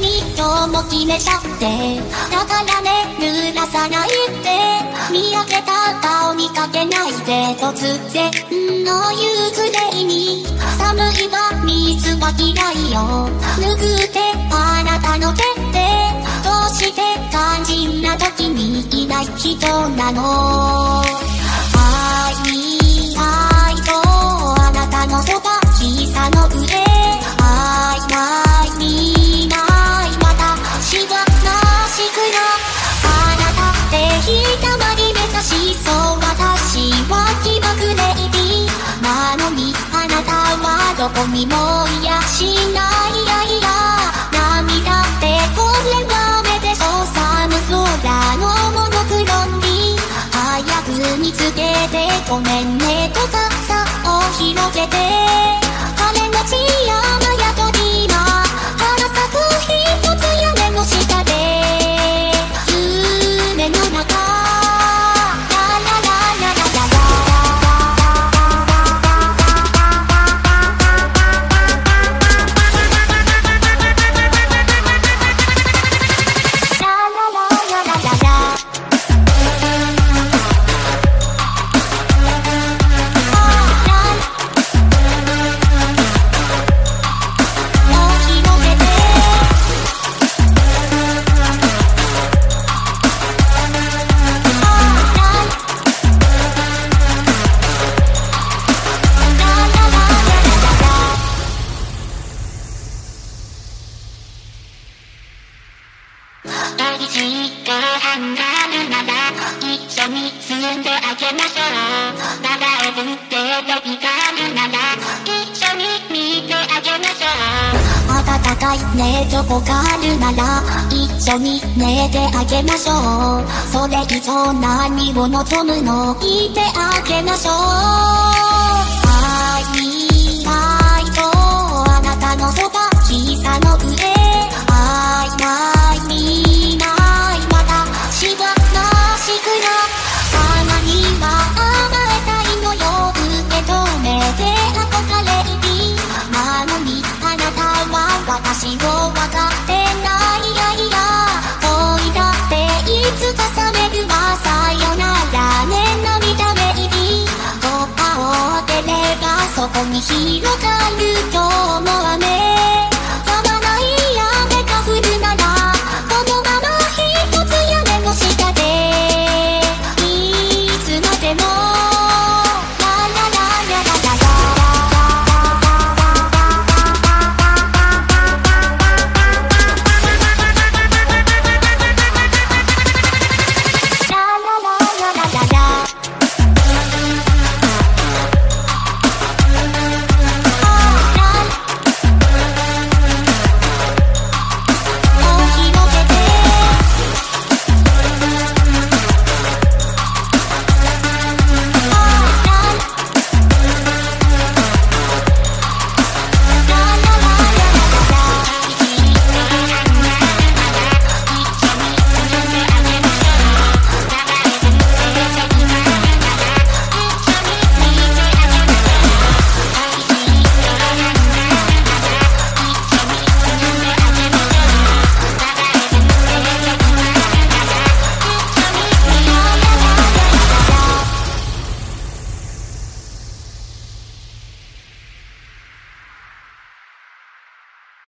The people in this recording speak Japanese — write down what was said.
に今日も決めちゃって、だからね濡らさないで、見上げた顔にかけないで、突然の夕暮れに寒いわ水は嫌いよ、拭ってあなたの手で、どうして肝心な時にいない人なの。会いたいとあなたのそば膝の上、会いない見ない私はなしくな、あなたってひたまり目指しそう、私は気まぐれイビーなのに、あなたはどこにもいやしない、いやいや涙ってこれは目でしょう、寒空のモノクロに早く見つけてごめんねと傘を広げて、晴れのち山宿に今花咲く一つ屋根の下で夢の中、大事ってハンガーなら一緒に住んであげましょう、長い分テレビがあるなら一緒に見てあげましょう、温かい冷蔵庫があるなら一緒に寝てあげましょう、それ以上何を望むの言ってあげましょう。